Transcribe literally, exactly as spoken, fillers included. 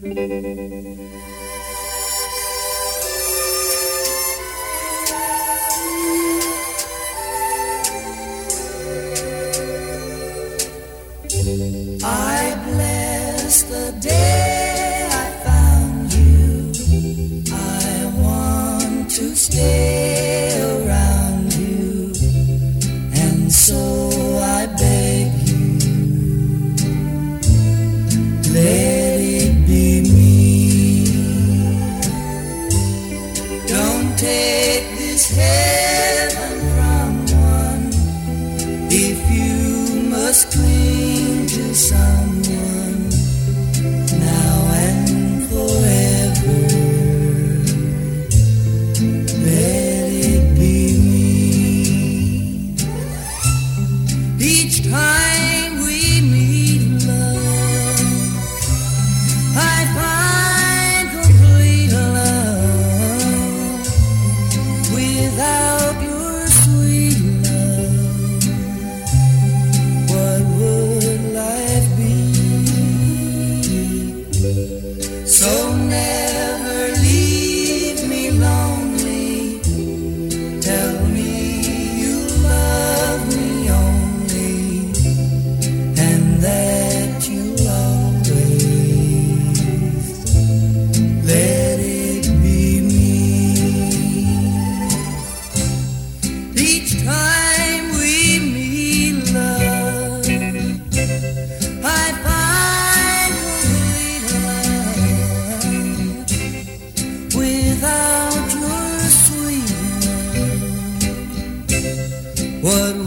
I bless the day I found you. I want to stay around you, and so I beg you, let it be me. Don't take this heaven from one if you must cling to someone now and forever. Let it be me. Each time we meet, love, I find complete love. Without your sweet love, what would life be? So never leave me lonely. Tell me you love me only, and that you'll always let it be me. Each time we meet, love, I find complete love. Without your sweet love, what